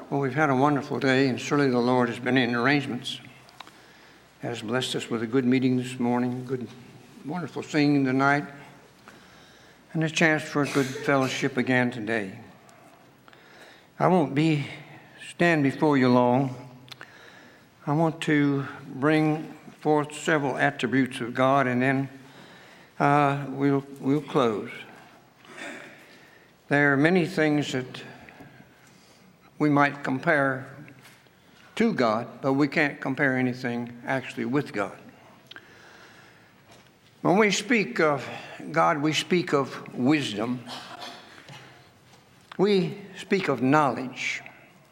Well, we've had a wonderful day, and surely the Lord has been in arrangements. Has blessed us with a good meeting this morning, good, wonderful singing tonight, and a chance for a good fellowship again today. I won't stand before you long. I want to bring forth several attributes of God, and then we'll close. There are many things that we might compare to God, but we can't compare anything actually with God. When we speak of God, we speak of wisdom. We speak of knowledge.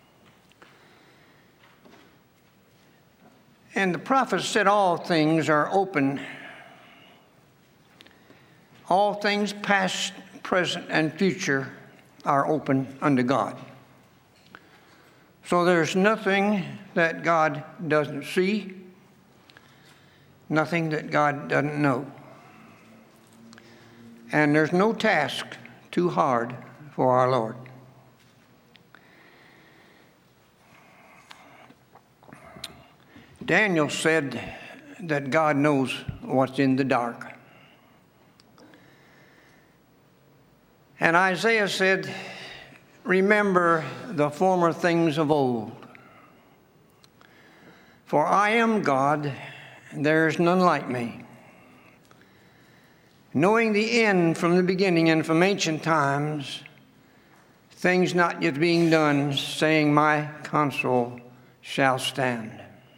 And the prophet said all things are open. All things past, present, and future are open unto God. So there's nothing that God doesn't see, nothing that God doesn't know. And there's no task too hard for our Lord. Daniel said that God knows what's in the dark. And Isaiah said, remember the former things of old. For I am God, and there is none like me. Knowing the end from the beginning and from ancient times, things not yet being done, saying, my counsel shall stand.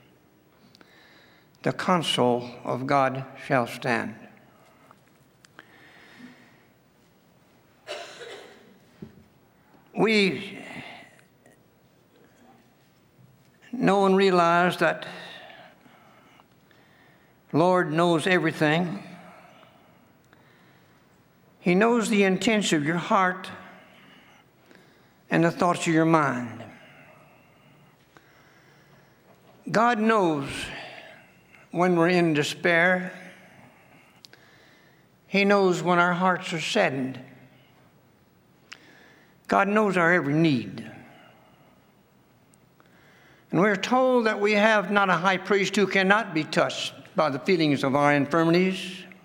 The counsel of God shall stand. We know and realize that Lord knows everything. He knows the intents of your heart and the thoughts of your mind. God knows when we're in despair. He knows when our hearts are saddened. God knows our every need. And we're told that we have not a high priest who cannot be touched by the feelings of our infirmities,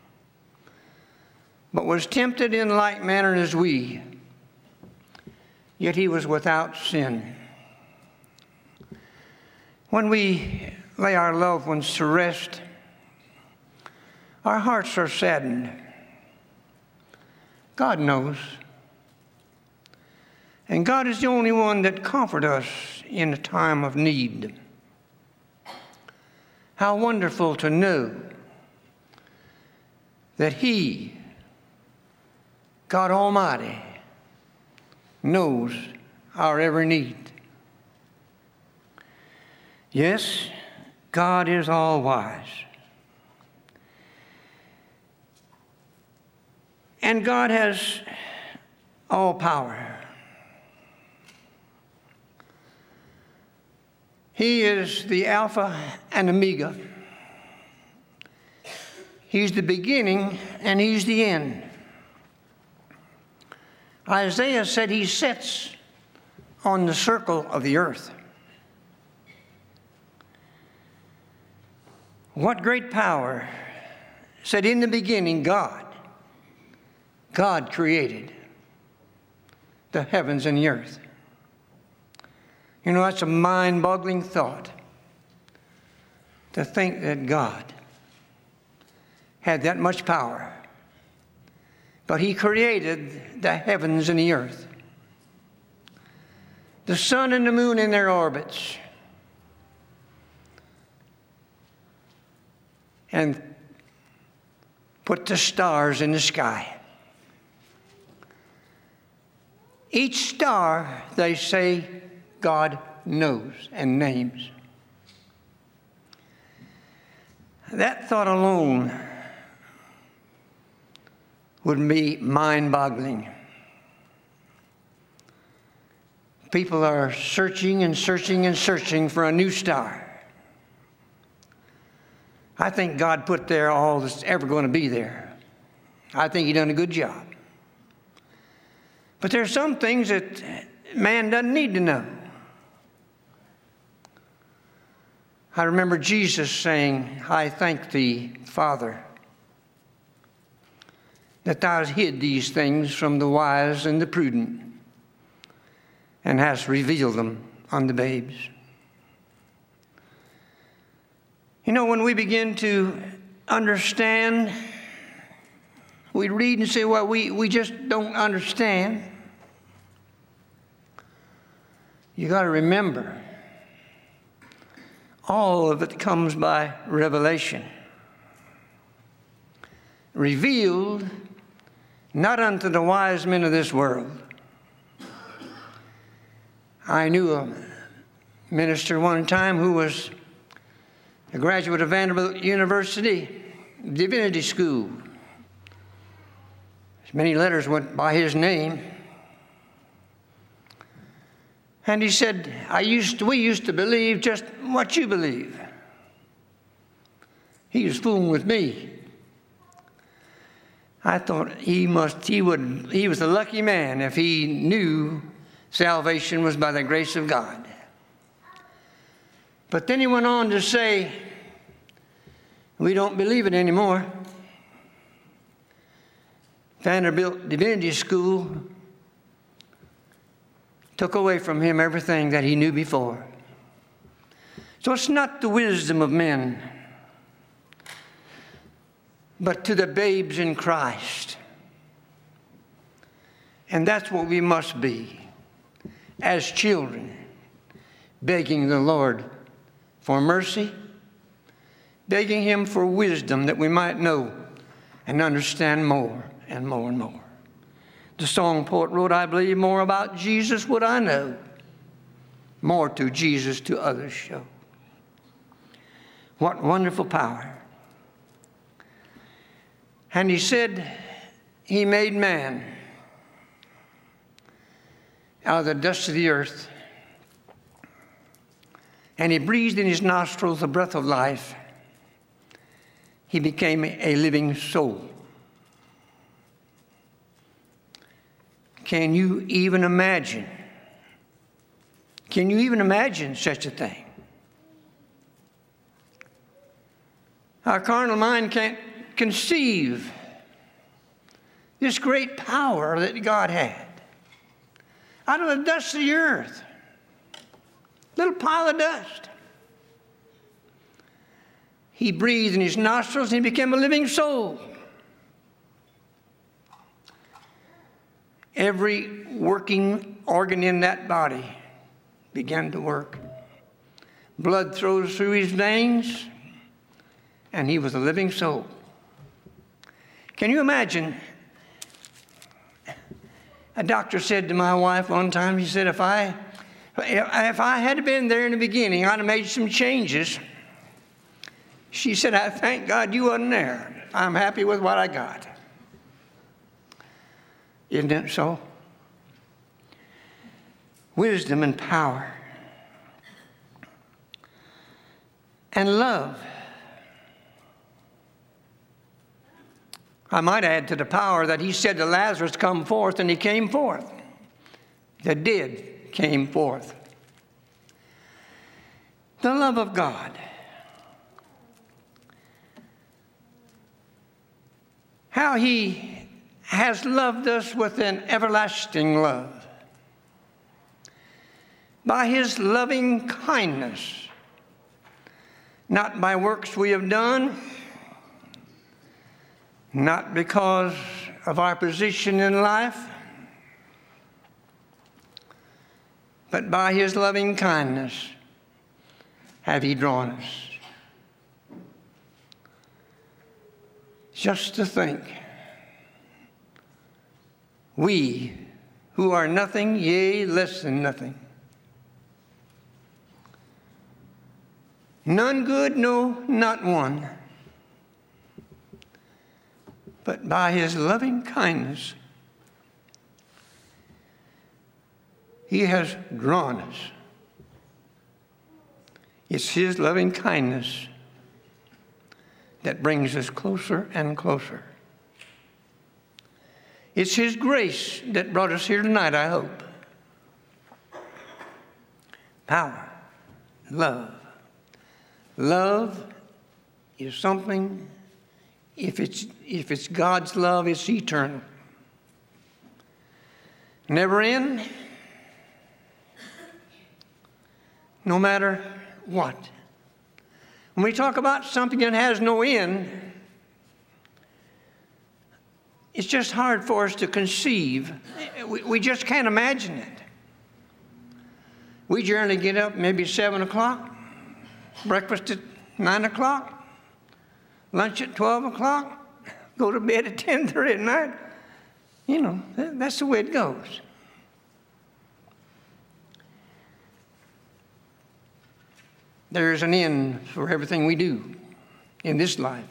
but was tempted in like manner as we, yet he was without sin. When we lay our loved ones to rest, our hearts are saddened. God knows. And God is the only one that comforts us in a time of need. How wonderful to know that He, God Almighty, knows our every need. Yes, God is all wise. And God has all power. He is the Alpha and Omega. He's the beginning and He's the end. Isaiah said He sits on the circle of the earth. What great power said in the beginning God created the heavens and the earth. You know, that's a mind-boggling thought, to think that God had that much power. But He created the heavens and the earth, the sun and the moon in their orbits, and put the stars in the sky. Each star, they say, God knows and names. That thought alone would be mind-boggling. People are searching and searching and searching for a new star. I think God put there all that's ever going to be there. I think He done a good job. But there's some things that man doesn't need to know. I remember Jesus saying, I thank thee, Father, that thou hast hid these things from the wise and the prudent, and hast revealed them unto babes. You know, when we begin to understand, we read and say, well, we just don't understand. You got to remember, all of it comes by revelation. Revealed not unto the wise men of this world. I knew a minister one time who was a graduate of Vanderbilt University Divinity School. Many letters went by his name. And he said, we used to believe just what you believe. He was fooling with me. I thought he was a lucky man if he knew salvation was by the grace of God. But then he went on to say, we don't believe it anymore. Vanderbilt Divinity School took away from him everything that he knew before. So it's not the wisdom of men, but to the babes in Christ. And that's what we must be as children, begging the Lord for mercy, begging Him for wisdom that we might know and understand more and more and more. The song poet wrote, I believe more about Jesus would I know, more to Jesus to others show. What wonderful power. And He said He made man out of the dust of the earth, and He breathed in his nostrils the breath of life. He became a living soul. Can you even imagine? Can you even imagine such a thing? Our carnal mind can't conceive this great power that God had. Out of the dust of the earth, little pile of dust, He breathed in his nostrils and he became a living soul. Every working organ in that body began to work. Blood flows through his veins, and he was a living soul. Can you imagine? A doctor said to my wife one time, he said, if I had been there in the beginning, I'd have made some changes. She said, I thank God you wasn't there. I'm happy with what I got. Isn't it so? Wisdom and power and love. I might add to the power that He said to Lazarus, come forth, and he came forth. The dead came forth. The love of God. How He has loved us with an everlasting love. By His loving kindness, not by works we have done, not because of our position in life, but by His loving kindness have He drawn us. Just to think, we who are nothing, yea, less than nothing, none good, no, not one, but by His loving kindness, He has drawn us. It's His loving kindness that brings us closer and closer. It's His grace that brought us here tonight, I hope. Power, love, Love is something, if it's God's love, it's eternal. Never end, no matter what. When we talk about something that has no end, it's just hard for us to conceive. We just can't imagine it. We generally get up maybe 7 o'clock, breakfast at 9 o'clock, lunch at 12 o'clock, go to bed at 10:30 at night. You know, that's the way it goes. There is an end for everything we do in this life.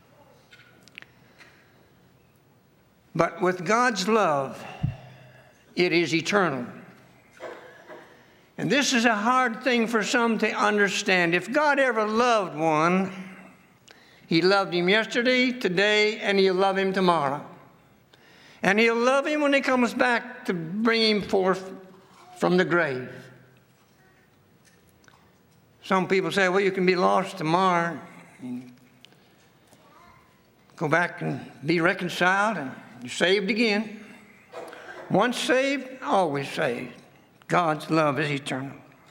But with God's love, it is eternal. And this is a hard thing for some to understand. If God ever loved one, He loved him yesterday, today, and He'll love him tomorrow. And He'll love him when He comes back to bring him forth from the grave. Some people say, well, you can be lost tomorrow, and go back and be reconciled, and you're saved again. Once saved, always saved. God's love is eternal.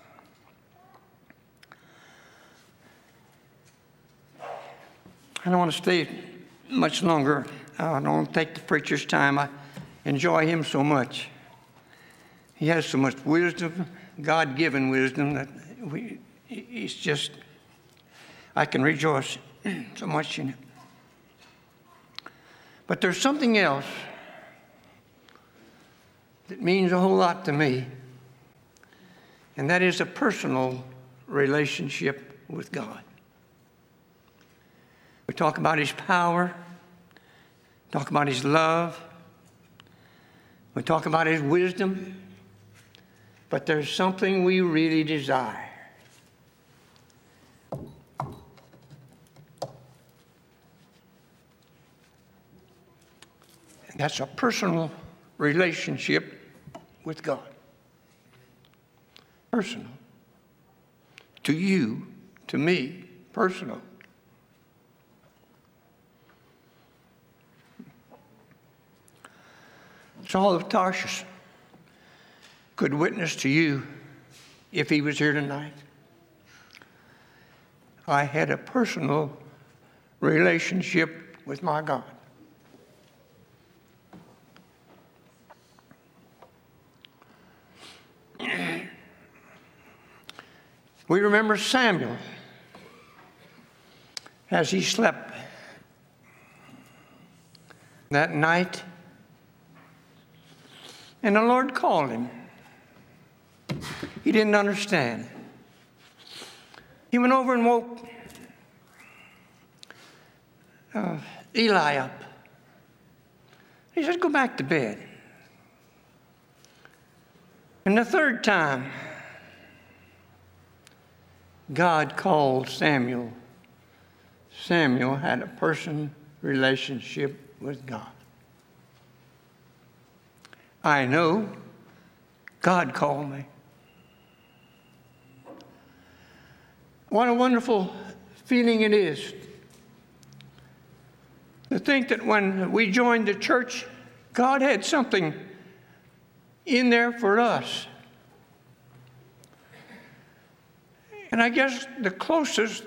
I don't want to stay much longer. I don't want to take the preacher's time. I enjoy him so much. He has so much wisdom, God-given wisdom, that it's just, I can rejoice so much in it. But there's something else that means a whole lot to me, and that is a personal relationship with God. We talk about His power, talk about His love, we talk about His wisdom, but there's something we really desire. And that's a personal relationship with God. Personal. To you, to me, personal. Saul of Tarsus could witness to you if he was here tonight. I had a personal relationship with my God. We remember Samuel as he slept that night, and the Lord called him. He didn't understand. He went over and woke Eli up. He said, go back to bed. And the third time, God called Samuel. Samuel had a personal relationship with God. I know God called me. What a wonderful feeling it is to think that when we joined the church, God had something in there for us. And I guess the closest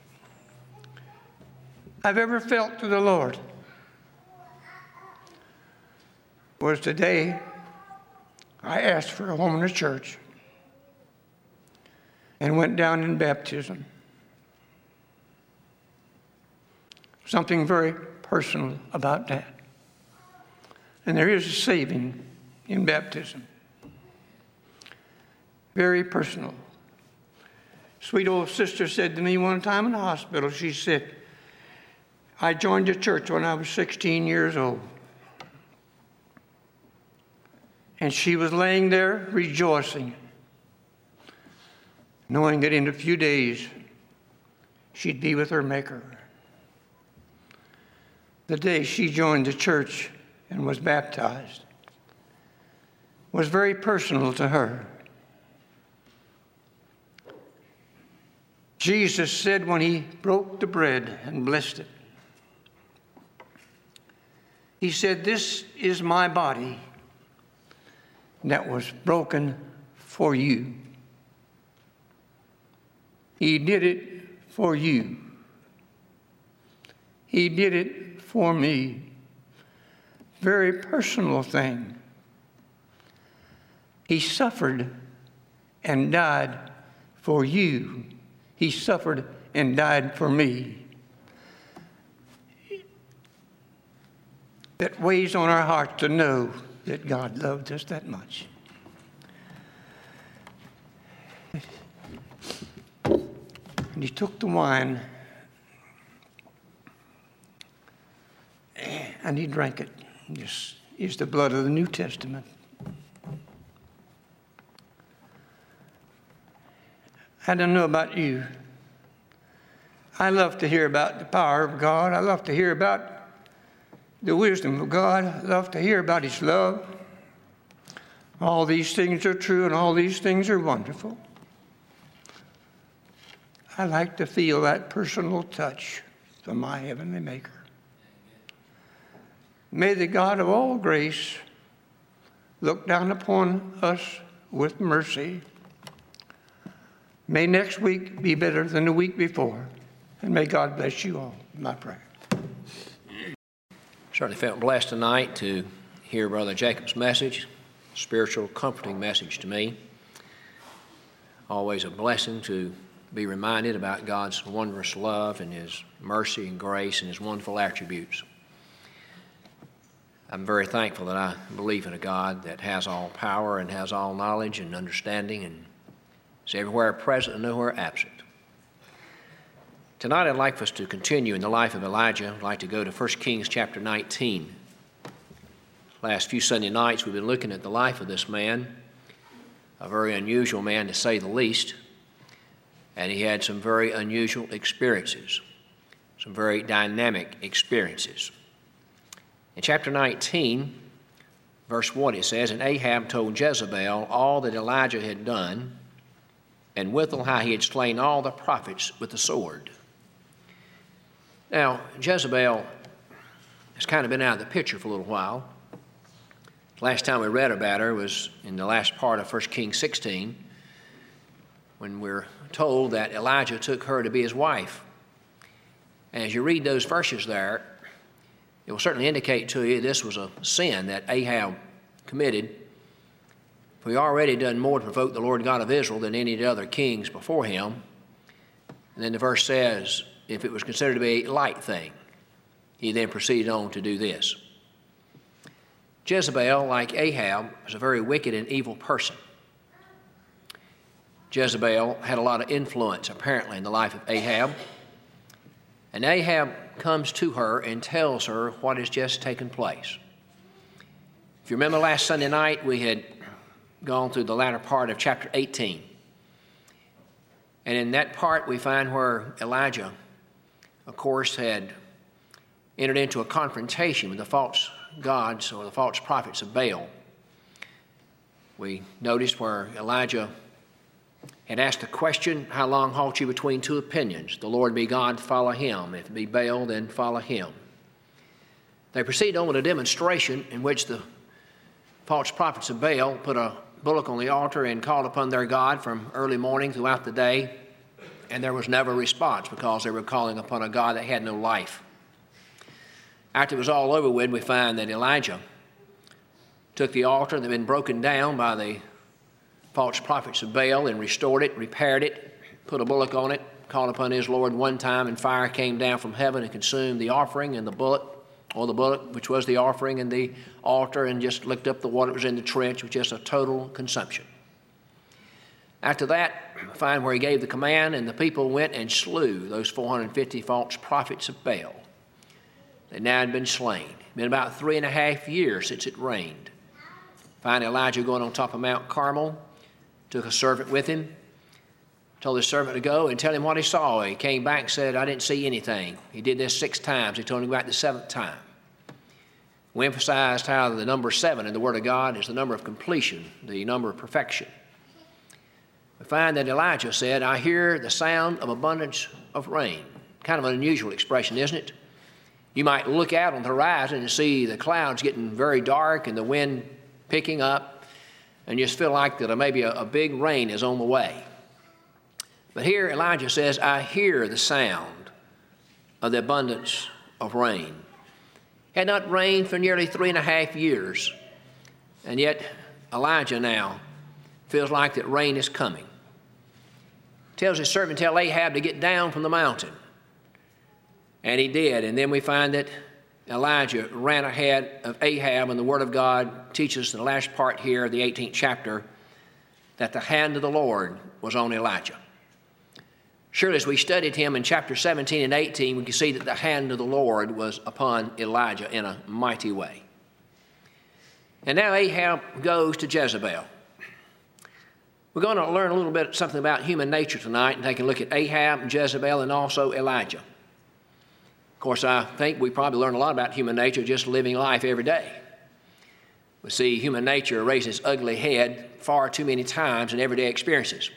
I've ever felt to the Lord was the day I asked for a home in the church and went down in baptism. Something very personal about that. And there is a saving in baptism. Very personal. Sweet old sister said to me one time in the hospital, she said, I joined the church when I was 16 years old. And she was laying there rejoicing, knowing that in a few days she'd be with her Maker. The day she joined the church and was baptized was very personal to her. Jesus said when he broke the bread and blessed it, he said, "This is my body that was broken for you." He did it for you. He did it for me. Very personal thing. He suffered and died for you. He suffered and died for me. That weighs on our heart to know that God loved us that much. And he took the wine and he drank it. This is the blood of the New Testament. I don't know about you. I love to hear about the power of God. I love to hear about the wisdom of God. I love to hear about His love. All these things are true and all these things are wonderful. I like to feel that personal touch from my heavenly Maker. May the God of all grace look down upon us with mercy. May next week be better than the week before. And may God bless you all, my prayer. Certainly felt blessed tonight to hear Brother Jacob's message, spiritual, comforting message to me. Always a blessing to be reminded about God's wondrous love and His mercy and grace and His wonderful attributes. I'm very thankful that I believe in a God that has all power and has all knowledge and understanding and is everywhere present and nowhere absent. Tonight I'd like for us to continue in the life of Elijah. I'd like to go to 1 Kings chapter 19. Last few Sunday nights we've been looking at the life of this man, a very unusual man to say the least, and he had some very unusual experiences, some very dynamic experiences. In chapter 19, verse 1, it says, "And Ahab told Jezebel all that Elijah had done, and withal how he had slain all the prophets with the sword." Now, Jezebel has kind of been out of the picture for a little while. Last time we read about her was in the last part of 1 Kings 16, when we're told that Elijah took her to be his wife. And as you read those verses there, it will certainly indicate to you this was a sin that Ahab committed. For he already done more to provoke the Lord God of Israel than any of the other kings before him. And then the verse says, if it was considered to be a light thing, he then proceeded on to do this. Jezebel, like Ahab, was a very wicked and evil person. Jezebel had a lot of influence, apparently, in the life of Ahab. And Ahab comes to her and tells her what has just taken place. If you remember last Sunday night, we had gone through the latter part of chapter 18. And in that part, we find where Elijah, of course, had entered into a confrontation with the false gods or the false prophets of Baal. We noticed where Elijah had asked the question, "How long halt you between two opinions? The Lord be God, follow him. If it be Baal, then follow him." They proceeded on with a demonstration in which the false prophets of Baal put a bullock on the altar and called upon their God from early morning throughout the day, and there was never a response because they were calling upon a God that had no life. After it was all over with, we find that Elijah took the altar that had been broken down by the false prophets of Baal and restored it, repaired it, put a bullock on it, called upon his Lord one time, and fire came down from heaven and consumed the offering and the bullock, which was the offering, and the altar, and just licked up the water that was in the trench. It was just a total consumption. After that, we find where he gave the command, and the people went and slew those 450 false prophets of Baal. They now had been slain. It had been about 3.5 years since it rained. Find Elijah going on top of Mount Carmel, took a servant with him, told his servant to go and tell him what he saw. He came back and said, "I didn't see anything." He did this 6 times. He told him back the 7th time. We emphasized how the number 7 in the Word of God is the number of completion, the number of perfection. we find that Elijah said, I hear the sound of abundance of rain. Kind of an unusual expression, isn't it? You might look out on the horizon and see the clouds getting very dark and the wind picking up, and just feel like that maybe a big rain is on the way. But here Elijah says, I hear the sound of the abundance of rain. It had not rained for nearly 3.5 years, and yet Elijah now feels like that rain is coming. Tells his servant, tell Ahab to get down from the mountain. And he did. And then we find that Elijah ran ahead of Ahab, and the Word of God teaches in the last part here of the 18th chapter that the hand of the Lord was on Elijah. Surely as we studied him in chapter 17 and 18, we can see that the hand of the Lord was upon Elijah in a mighty way. And now Ahab goes to Jezebel. We're going to learn a little bit something about human nature tonight and take a look at Ahab and Jezebel and also Elijah. Of course, I think we probably learn a lot about human nature just living life every day. We see human nature raise its ugly head far too many times in everyday experiences.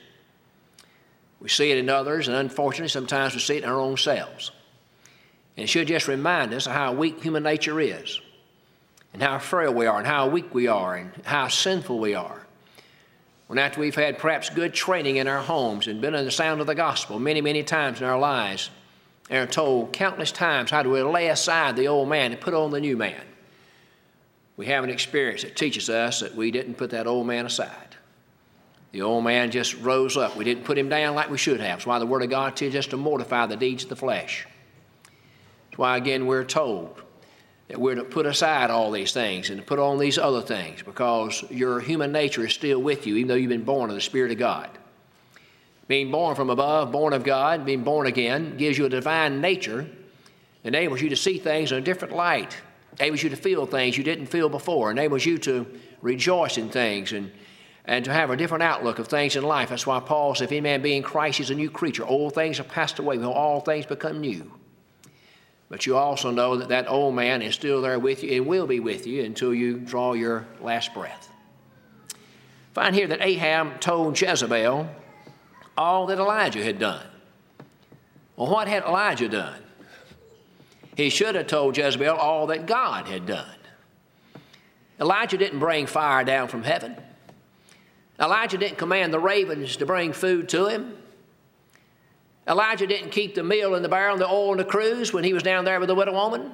We see it in others, and unfortunately, sometimes we see it in our own selves. And it should just remind us of how weak human nature is, and how frail we are, and how weak we are, and how sinful we are. When after we've had perhaps good training in our homes and been in the sound of the gospel many, many times in our lives, and are told countless times how to lay aside the old man and put on the new man, we have an experience that teaches us that we didn't put that old man aside. The old man just rose up. We didn't put him down like we should have. That's why the Word of God teaches us to mortify the deeds of the flesh. That's why, again, we're told that we're to put aside all these things and to put on these other things, because your human nature is still with you, even though you've been born of the Spirit of God. Being born from above, born of God, being born again, gives you a divine nature, enables you to see things in a different light, enables you to feel things you didn't feel before, enables you to rejoice in things and to have a different outlook of things in life. That's why Paul said, if any man be in Christ, he's a new creature. Old things have passed away, all things become new. But you also know that that old man is still there with you and will be with you until you draw your last breath. Find here that Ahab told Jezebel all that Elijah had done. Well, what had Elijah done? He should have told Jezebel all that God had done. Elijah didn't bring fire down from heaven. Elijah didn't command the ravens to bring food to him. Elijah didn't keep the meal in the barrel and the oil in the cruse when he was down there with the widow woman.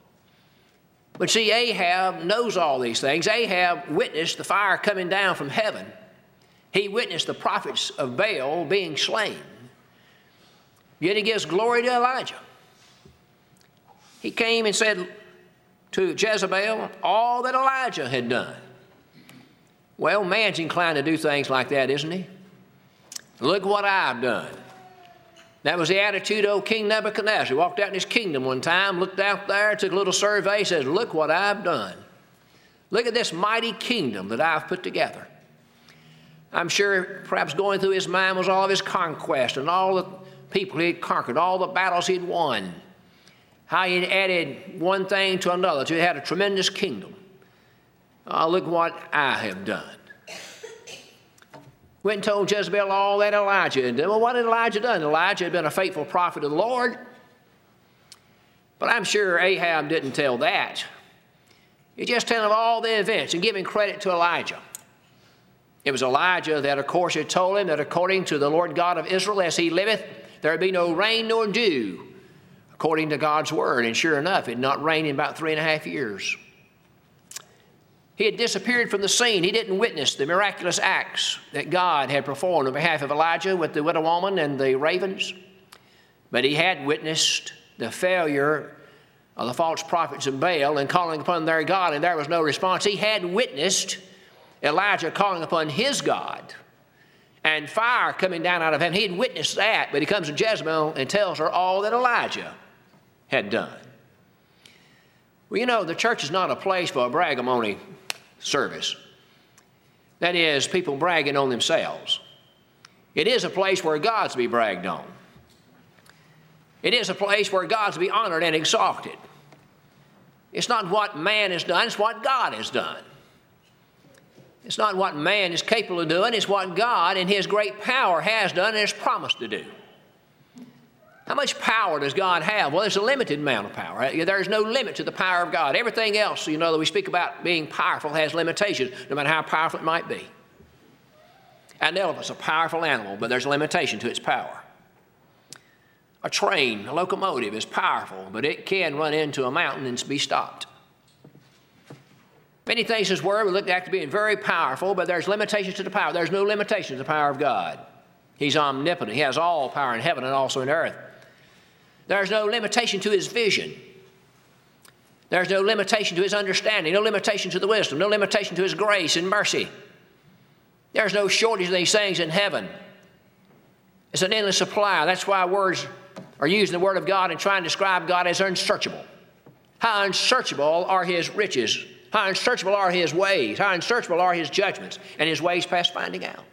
But see, Ahab knows all these things. Ahab witnessed the fire coming down from heaven. He witnessed the prophets of Baal being slain. Yet he gives glory to Elijah. He came and said to Jezebel all that Elijah had done. Well, man's inclined to do things like that, isn't he? Look what I've done. That was the attitude of King Nebuchadnezzar. He walked out in his kingdom one time, looked out there, took a little survey, says, look what I've done. Look at this mighty kingdom that I've put together. I'm sure perhaps going through his mind was all of his conquest and all the people he had conquered, all the battles he'd won, how he had added one thing to another, till he had a tremendous kingdom. Look what I have done. Went and told Jezebel all that Elijah had done. Well, what had Elijah done? Elijah had been a faithful prophet of the Lord. But I'm sure Ahab didn't tell that. He just told him all the events and giving credit to Elijah. It was Elijah that, of course, had told him that according to the Lord God of Israel, as he liveth, there would be no rain nor dew, according to God's word. And sure enough, it had not rained in about 3.5 years. He had disappeared from the scene. He didn't witness the miraculous acts that God had performed on behalf of Elijah with the widow woman and the ravens. But he had witnessed the failure of the false prophets of Baal and calling upon their God, and there was no response. He had witnessed Elijah calling upon his God and fire coming down out of heaven. He had witnessed that, but he comes to Jezebel and tells her all that Elijah had done. Well, you know, the church is not a place for a bragamony service. That is, people bragging on themselves. It is a place where God's to be bragged on. It is a place where God's to be honored and exalted. It's not what man has done, it's what God has done. It's not what man is capable of doing. It's what God in His great power has done and has promised to do. How much power does God have? Well, there's a limited amount of power. There's no limit to the power of God. Everything else, that we speak about being powerful has limitations, no matter how powerful it might be. An elephant's a powerful animal, but there's a limitation to its power. A train, a locomotive is powerful, but it can run into a mountain and be stopped. Many things in this world we look at to being very powerful, but there's limitations to the power. There's no limitation to the power of God. He's omnipotent. He has all power in heaven and also in earth. There's no limitation to His vision. There's no limitation to His understanding, no limitation to the wisdom, no limitation to His grace and mercy. There's no shortage of these things in heaven. It's an endless supply. That's why words are used in the Word of God and trying to describe God as unsearchable. How unsearchable are His riches. How unsearchable are His ways. How unsearchable are His judgments and His ways past finding out.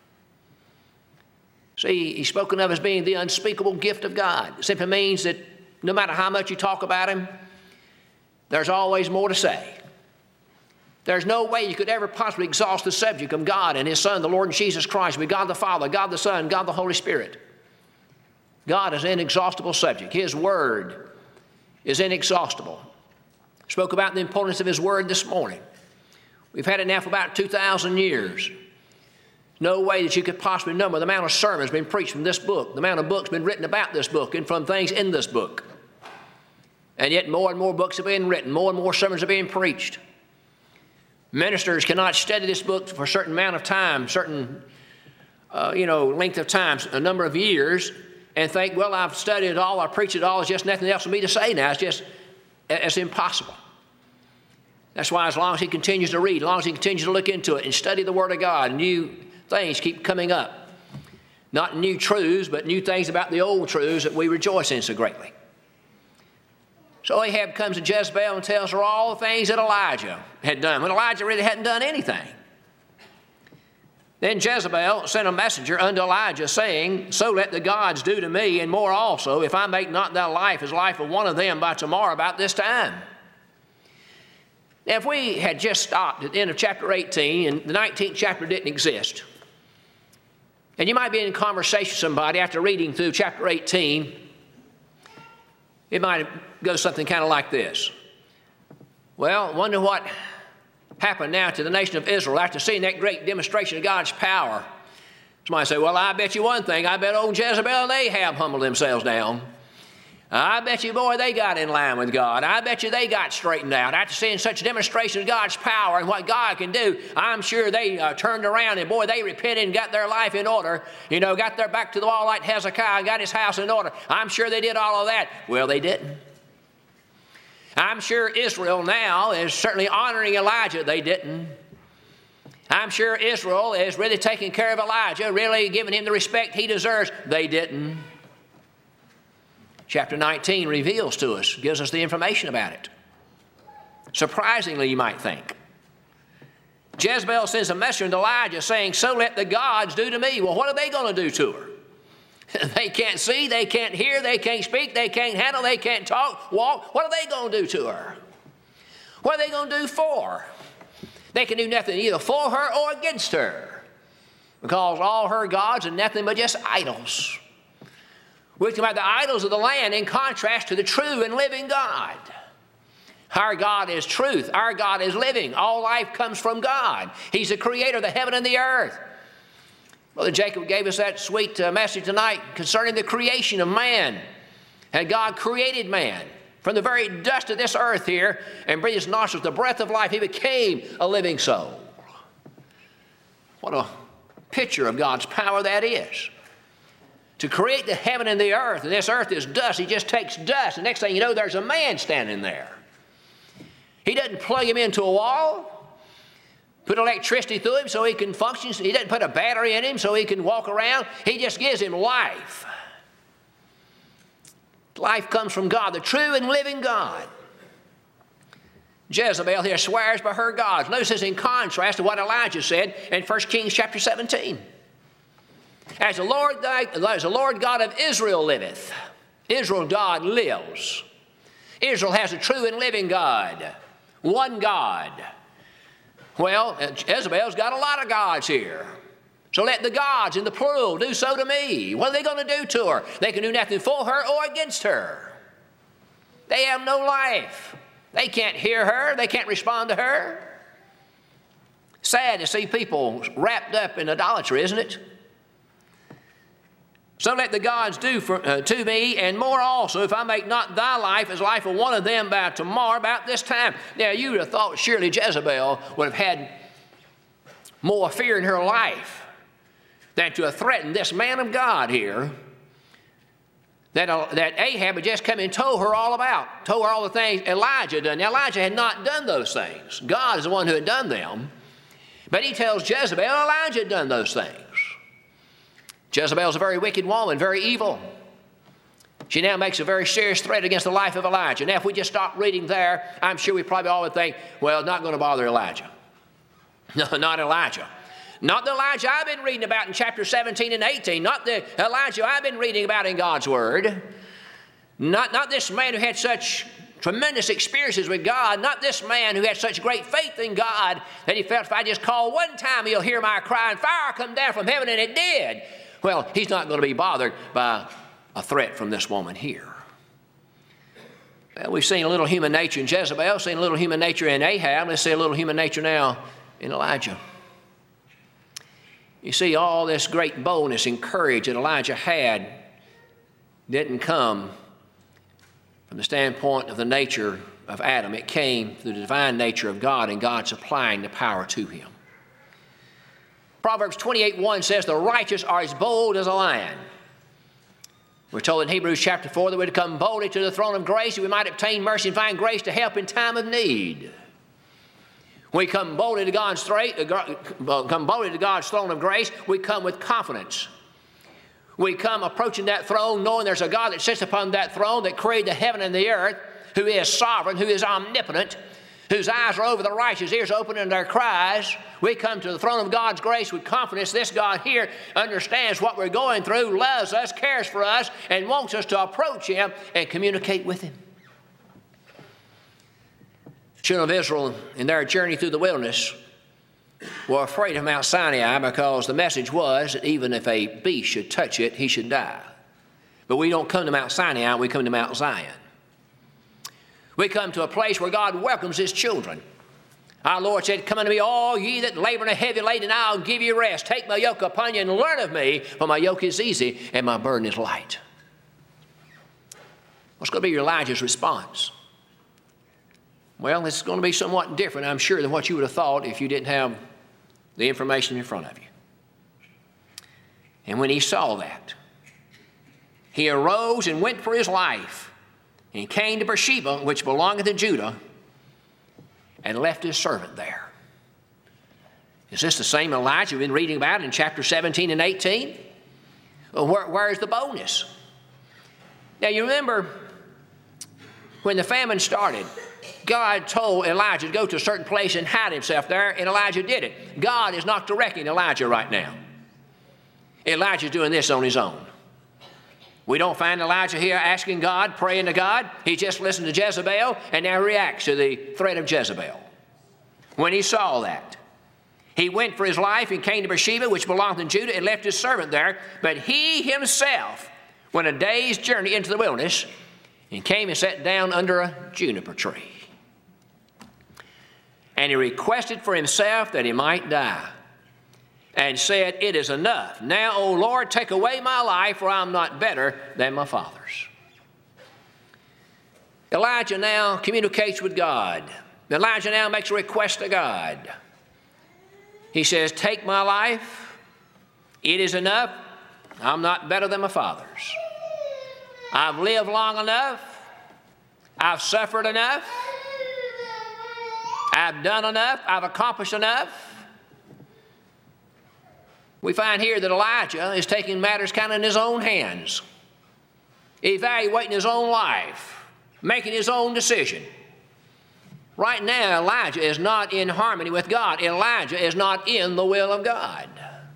See, He's spoken of as being the unspeakable gift of God. It simply means that no matter how much you talk about Him, there's always more to say. There's no way you could ever possibly exhaust the subject of God and His Son, the Lord Jesus Christ, with God the Father, God the Son, God the Holy Spirit. God is an inexhaustible subject. His Word is inexhaustible. Spoke about the importance of His Word this morning. We've had it now for about 2,000 years. No way that you could possibly number the amount of sermons been preached from this book, the amount of books been written about this book and from things in this book. And yet more and more books are being written, more and more sermons are being preached. Ministers cannot study this book for a certain amount of time, certain length of time, a number of years, and think, well, I've studied it all, I've preached it all, there's just nothing else for me to say now. It's impossible. That's why as long as he continues to read, as long as he continues to look into it and study the Word of God, new things keep coming up. Not new truths, but new things about the old truths that we rejoice in so greatly. So Ahab comes to Jezebel and tells her all the things that Elijah had done, when Elijah really hadn't done anything. Then Jezebel sent a messenger unto Elijah, saying, so let the gods do to me, and more also, if I make not thy life as life of one of them by tomorrow about this time. Now, if we had just stopped at the end of chapter 18, and the 19th chapter didn't exist, and you might be in conversation with somebody after reading through chapter 18, it might go something kind of like this. Well, wonder what happened now to the nation of Israel after seeing that great demonstration of God's power. Somebody say, well, I bet you one thing. I bet old Jezebel and Ahab humbled themselves down. I bet you, boy, they got in line with God. I bet you they got straightened out. After seeing such a demonstration of God's power and what God can do, I'm sure they turned around and, boy, they repented and got their life in order. Got their back to the wall like Hezekiah and got his house in order. I'm sure they did all of that. Well, they didn't. I'm sure Israel now is certainly honoring Elijah. They didn't. I'm sure Israel is really taking care of Elijah, really giving him the respect he deserves. They didn't. Chapter 19 reveals to us, gives us the information about it. Surprisingly, you might think. Jezebel sends a messenger to Elijah saying, so let the gods do to me. Well, what are they going to do to her? They can't see, they can't hear, they can't speak, they can't handle, they can't talk, walk. What are they going to do to her? What are they going to do for her? They can do nothing either for her or against her, because all her gods are nothing but just idols. We're talking about the idols of the land in contrast to the true and living God. Our God is truth. Our God is living. All life comes from God. He's the creator of the heaven and the earth. Brother Jacob gave us that sweet message tonight concerning the creation of man. And God created man from the very dust of this earth here and breathed his nostrils the breath of life. He became a living soul. What a picture of God's power that is. To create the heaven and the earth, and this earth is dust. He just takes dust. The next thing you know, there's a man standing there. He doesn't plug him into a wall, put electricity through him so he can function. He doesn't put a battery in him so he can walk around. He just gives him life. Life comes from God, the true and living God. Jezebel here swears by her gods. Notice this in contrast to what Elijah said in 1 Kings chapter 17. As the Lord God of Israel liveth, Israel God lives. Israel has a true and living God, one God. Well, Jezebel's got a lot of gods here. So let the gods in the plural do so to me. What are they going to do to her? They can do nothing for her or against her. They have no life. They can't hear her. They can't respond to her. Sad to see people wrapped up in idolatry, isn't it? So let the gods do to me, and more also, if I make not thy life as life of one of them by tomorrow, about this time. Now, you would have thought surely Jezebel would have had more fear in her life than to have threatened this man of God here that Ahab had just come and told her all about, told her all the things Elijah had done. Now, Elijah had not done those things. God is the one who had done them. But he tells Jezebel Elijah had done those things. Jezebel's a very wicked woman, very evil. She now makes a very serious threat against the life of Elijah. Now, if we just stop reading there, I'm sure we probably all would think, well, it's not going to bother Elijah. No, not Elijah. Not the Elijah I've been reading about in chapter 17 and 18. Not the Elijah I've been reading about in God's Word. Not this man who had such tremendous experiences with God. Not this man who had such great faith in God that he felt if I just call one time, he'll hear my cry and fire come down from heaven, and it did. Well, he's not going to be bothered by a threat from this woman here. Well, we've seen a little human nature in Jezebel, seen a little human nature in Ahab. Let's see a little human nature now in Elijah. You see, all this great boldness and courage that Elijah had didn't come from the standpoint of the nature of Adam. It came through the divine nature of God and God supplying the power to him. Proverbs 28:1 says, the righteous are as bold as a lion. We're told in Hebrews chapter 4 that we're to come boldly to the throne of grace that we might obtain mercy and find grace to help in time of need. We come boldly to God's throne of grace. We come with confidence. We come approaching that throne knowing there's a God that sits upon that throne that created the heaven and the earth, who is sovereign, who is omnipotent, whose eyes are over the righteous, ears open in their cries. We come to the throne of God's grace with confidence. This God here understands what we're going through, loves us, cares for us, and wants us to approach him and communicate with him. The children of Israel, in their journey through the wilderness, were afraid of Mount Sinai because the message was that even if a beast should touch it, he should die. But we don't come to Mount Sinai, we come to Mount Zion. We come to a place where God welcomes his children. Our Lord said, come unto me, all ye that labor and are heavy laden, and I'll give you rest. Take my yoke upon you and learn of me, for my yoke is easy and my burden is light. What's going to be your Elijah's response? Well, it's going to be somewhat different, I'm sure, than what you would have thought if you didn't have the information in front of you. And when he saw that, he arose and went for his life, and came to Beersheba, which belongeth to Judah, and left his servant there. Is this the same Elijah we've been reading about in chapter 17 and 18? Well, where's the boldness? Now, you remember when the famine started, God told Elijah to go to a certain place and hide himself there, and Elijah did it. God is not directing Elijah right now. Elijah's doing this on his own. We don't find Elijah here asking God, praying to God. He just listened to Jezebel and now reacts to the threat of Jezebel. When he saw that, he went for his life and came to Beersheba, which belonged to Judah, and left his servant there. But he himself went a day's journey into the wilderness and came and sat down under a juniper tree. And he requested for himself that he might die, and said, it is enough. Now, O Lord, take away my life, for I am not better than my fathers. Elijah now communicates with God. Elijah now makes a request to God. He says, take my life. It is enough. I'm not better than my fathers. I've lived long enough. I've suffered enough. I've done enough. I've accomplished enough. We find here that Elijah is taking matters kind of in his own hands, evaluating his own life, making his own decision. Right now, Elijah is not in harmony with God. Elijah is not in the will of God.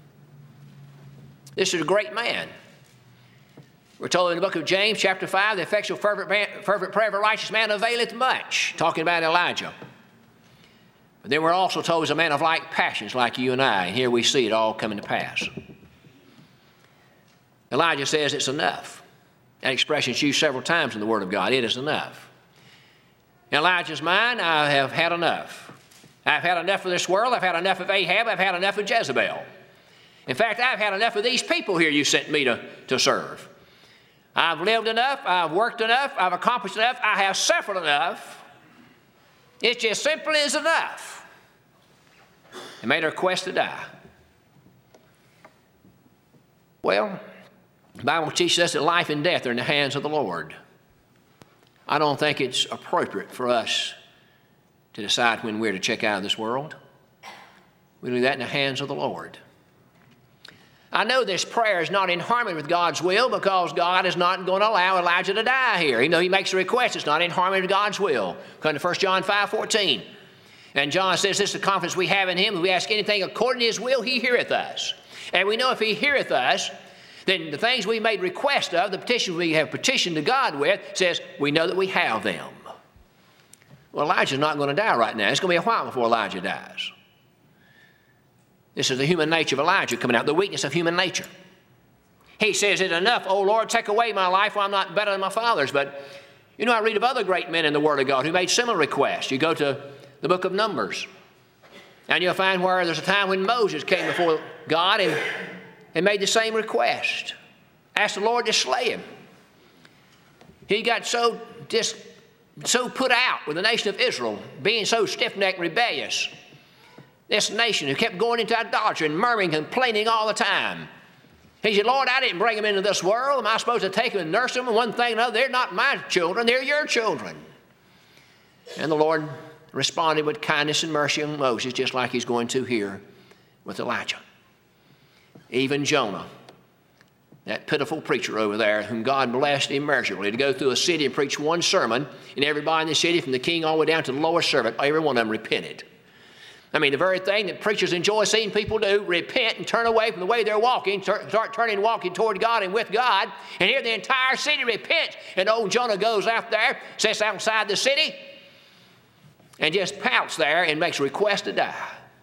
This is a great man. We're told in the book of James, chapter 5, the effectual fervent prayer of a righteous man availeth much, talking about Elijah. But then we're also told he's a man of like passions like you and I, and here we see it all coming to pass. Elijah says it's enough. That expression is used several times in the Word of God. It is enough. In Elijah's mind, I have had enough. I've had enough of this world. I've had enough of Ahab. I've had enough of Jezebel. In fact, I've had enough of these people here you sent me to serve. I've lived enough. I've worked enough. I've accomplished enough. I have suffered enough. It just simply is enough. He made a request to die. Well, the Bible teaches us that life and death are in the hands of the Lord. I don't think it's appropriate for us to decide when we're to check out of this world. We leave that in the hands of the Lord. I know this prayer is not in harmony with God's will because God is not going to allow Elijah to die here. Even though he makes a request, it's not in harmony with God's will. According to 1 John 5:14. And John says, this is the confidence we have in him. If we ask anything according to his will, he heareth us. And we know if he heareth us, then the things we made request of, the petitions we have petitioned to God with, says we know that we have them. Well, Elijah's not going to die right now. It's going to be a while before Elijah dies. This is the human nature of Elijah coming out, the weakness of human nature. He says, it's enough, O Lord, take away my life, for I'm not better than my fathers. But, you know, I read of other great men in the Word of God who made similar requests. You go to the book of Numbers, and you'll find where there's a time when Moses came before God and made the same request. Asked the Lord to slay him. He got so put out with the nation of Israel, being so stiff-necked and rebellious. This nation who kept going into idolatry and murmuring and complaining all the time. He said, Lord, I didn't bring them into this world. Am I supposed to take them and nurse them? And one thing or another, they're not my children, they're your children. And the Lord responded with kindness and mercy on Moses, just like he's going to here with Elijah. Even Jonah, that pitiful preacher over there, whom God blessed immeasurably, to go through a city and preach one sermon, and everybody in the city, from the king all the way down to the lowest servant, every one of them repented. I mean, the very thing that preachers enjoy seeing people do, repent and turn away from the way they're walking, start turning and walking toward God and with God, and here the entire city repents, and old Jonah goes out there, sits outside the city, and just pouts there and makes a request to die.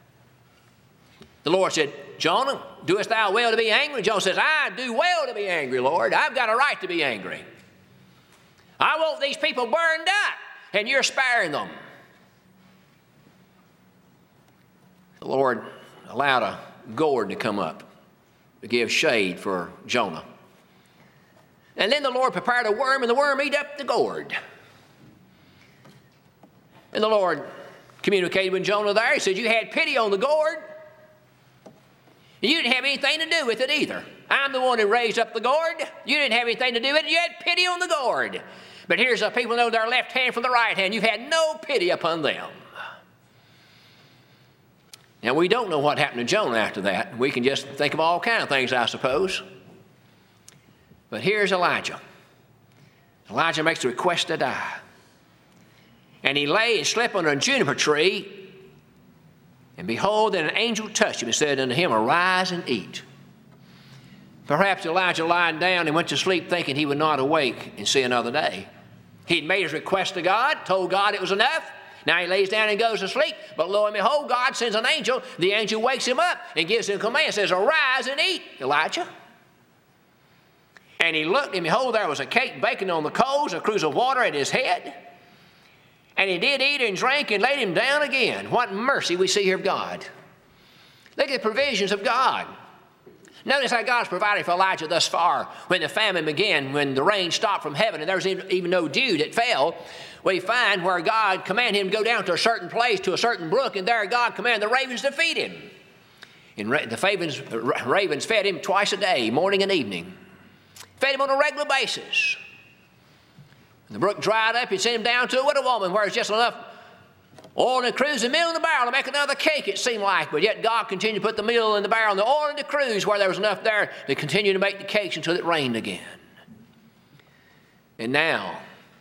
The Lord said, Jonah, doest thou well to be angry? Jonah says, I do well to be angry, Lord. I've got a right to be angry. I want these people burned up, and you're sparing them. The Lord allowed a gourd to come up to give shade for Jonah. And then the Lord prepared a worm, and the worm ate up the gourd. And the Lord communicated with Jonah there. He said, you had pity on the gourd. You didn't have anything to do with it either. I'm the one who raised up the gourd. You didn't have anything to do with it. You had pity on the gourd. But here's the people who know their left hand from the right hand. You've had no pity upon them. Now, we don't know what happened to Jonah after that. We can just think of all kinds of things, I suppose. But here's Elijah. Elijah makes a request to die. And he lay and slept under a juniper tree. And behold, then an angel touched him and said unto him, arise and eat. Perhaps Elijah lying down and went to sleep thinking he would not awake and see another day. He'd made his request to God, told God it was enough. Now he lays down and goes to sleep. But lo and behold, God sends an angel. The angel wakes him up and gives him a command. Says, arise and eat, Elijah. And he looked, and behold, there was a cake baking on the coals, a cruse of water at his head. And he did eat and drank and laid him down again. What mercy we see here of God. Look at the provisions of God. Notice how God's provided for Elijah thus far. When the famine began, when the rain stopped from heaven and there was even no dew that fell, we find where God commanded him to go down to a certain place, to a certain brook, and there God commanded the ravens to feed him. And the ravens fed him twice a day, morning and evening. Fed him on a regular basis. And the brook dried up, he sent him down to a widow woman where there's just enough oil in the cruse and meal in the barrel to make another cake, it seemed like. But yet God continued to put the meal in the barrel and the oil in the cruse where there was enough there to continue to make the cakes until it rained again. And now,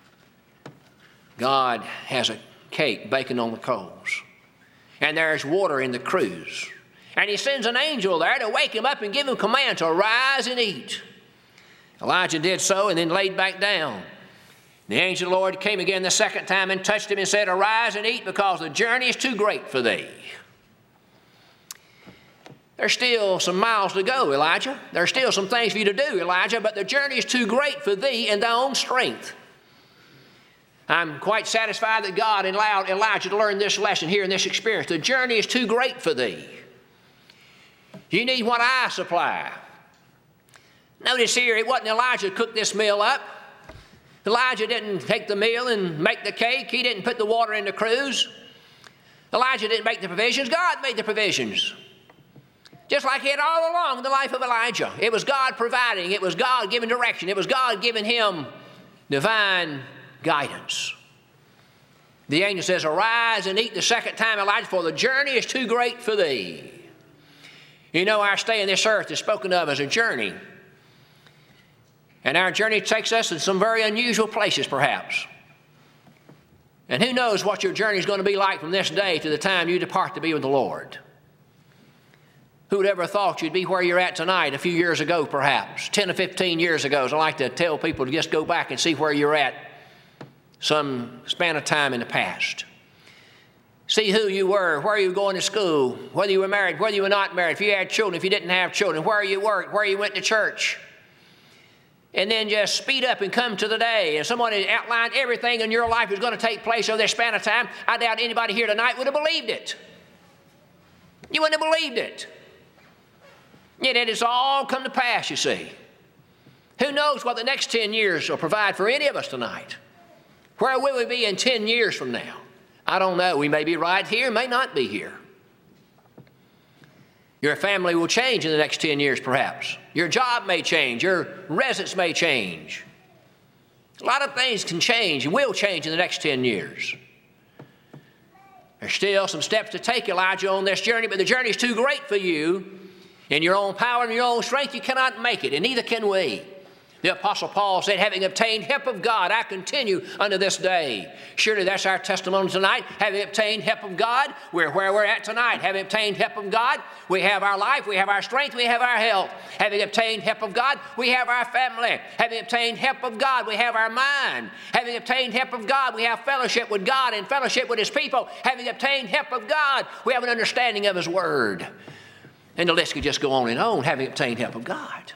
God has a cake baking on the coals. And there's water in the cruse. And he sends an angel there to wake him up and give him command to rise and eat. Elijah did so and then laid back down. The angel of the Lord came again the second time and touched him and said, Arise and eat, because the journey is too great for thee. There's still some miles to go, Elijah. There's still some things for you to do, Elijah, but the journey is too great for thee in thy own strength. I'm quite satisfied that God allowed Elijah to learn this lesson here in this experience. The journey is too great for thee. You need what I supply. Notice here, it wasn't Elijah who cooked this meal up. Elijah didn't take the meal and make the cake. He didn't put the water in the cruse. Elijah didn't make the provisions. God made the provisions. Just like he had all along in the life of Elijah. It was God providing. It was God giving direction. It was God giving him divine guidance. The angel says, Arise and eat the second time, Elijah, for the journey is too great for thee. You know, our stay on this earth is spoken of as a journey. And our journey takes us in some very unusual places, perhaps. And who knows what your journey is going to be like from this day to the time you depart to be with the Lord. Who would ever thought you'd be where you're at tonight a few years ago, perhaps, 10 or 15 years ago? So I like to tell people to just go back and see where you're at some span of time in the past. See who you were, where you were going to school, whether you were married, whether you were not married, if you had children, if you didn't have children, where you worked, where you went to church. And then just speed up and come to the day. And someone had outlined everything in your life was going to take place over this span of time. I doubt anybody here tonight would have believed it. You wouldn't have believed it. Yet it has all come to pass, you see. Who knows what the next 10 years will provide for any of us tonight? Where will we be in 10 years from now? I don't know. We may be right here, may not be here. Your family will change in the next 10 years, perhaps. Your job may change. Your residence may change. A lot of things can change and will change in the next 10 years. There's still some steps to take, Elijah, on this journey, but the journey is too great for you. In your own power and your own strength, you cannot make it, and neither can we. The Apostle Paul said, having obtained help of God, I continue unto this day. Surely that's our testimony tonight. Having obtained help of God, we're where we're at tonight. Having obtained help of God, we have our life, we have our strength, we have our health. Having obtained help of God, we have our family. Having obtained help of God, we have our mind. Having obtained help of God, we have fellowship with God and fellowship with His people. Having obtained help of God, we have an understanding of His Word. And the list could just go on and on, having obtained help of God.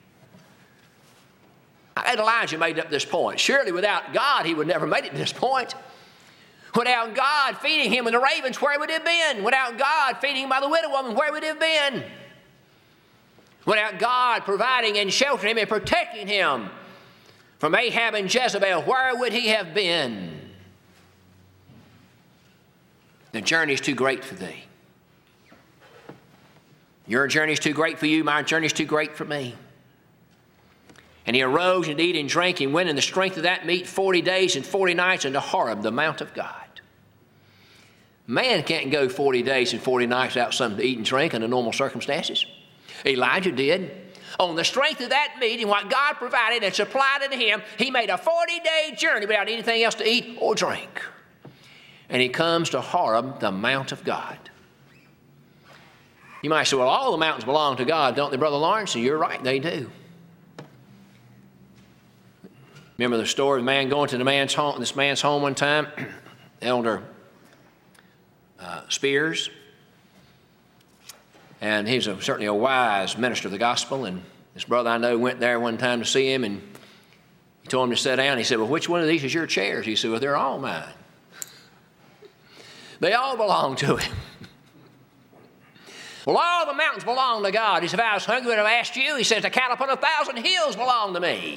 And Elijah made up this point. Surely without God, he would never made it to this point. Without God feeding him and the ravens, where would he have been? Without God feeding him by the widow woman, where would he have been? Without God providing and sheltering him and protecting him from Ahab and Jezebel, where would he have been? The journey is too great for thee. Your journey is too great for you. My journey is too great for me. And he arose and ate and drank and went in the strength of that meat 40 days and 40 nights unto Horeb, the mount of God. Man can't go 40 days and 40 nights without something to eat and drink under normal circumstances. Elijah did. On the strength of that meat and what God provided and supplied unto him, he made a 40-day journey without anything else to eat or drink. And he comes to Horeb, the mount of God. You might say, well, all the mountains belong to God, don't they, Brother Lawrence? And you're right, they do. Remember the story of the man going to this man's home one time, Elder Spears. And he's certainly a wise minister of the gospel. And this brother I know went there one time to see him, and he told him to sit down. He said, well, which one of these is your chairs? He said, well, they're all mine. They all belong to him. Well, all the mountains belong to God. He said, if I was hungry and I asked you, he says, the cattle upon 1,000 hills belong to me.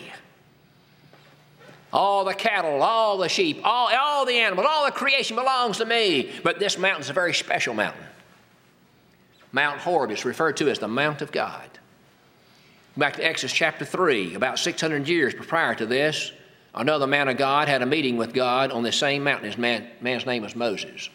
All the cattle, all the sheep, all the animals, all the creation belongs to me. But this mountain is a very special mountain. Mount Horeb is referred to as the Mount of God. Back to Exodus chapter 3, about 600 years prior to this, another man of God had a meeting with God on this same mountain. His man's name was Moses.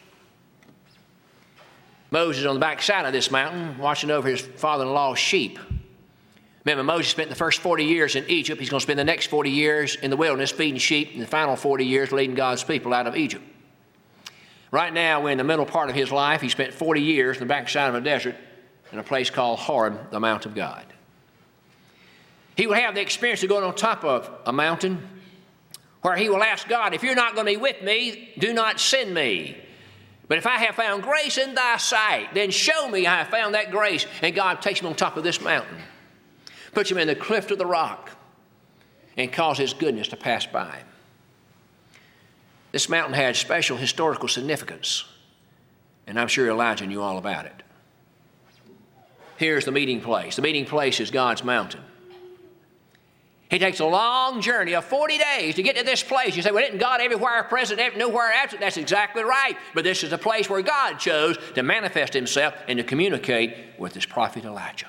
Moses on the backside of this mountain watching over his father-in-law's sheep. Remember, Moses spent the first 40 years in Egypt. He's going to spend the next 40 years in the wilderness feeding sheep, and the final 40 years leading God's people out of Egypt. Right now, we're in the middle part of his life. He spent 40 years in the backside of a desert in a place called Horeb, the Mount of God. He would have the experience of going on top of a mountain where he will ask God, if you're not going to be with me, do not send me. But if I have found grace in thy sight, then show me I have found that grace. And God takes him on top of this mountain, puts him in the cleft of the rock, and causes his goodness to pass by him. This mountain had special historical significance, and I'm sure Elijah knew all about it. Here's the meeting place. The meeting place is God's mountain. He takes a long journey of 40 days to get to this place. You say, well, isn't God everywhere present, nowhere absent? That's exactly right. But this is the place where God chose to manifest himself and to communicate with his prophet Elijah.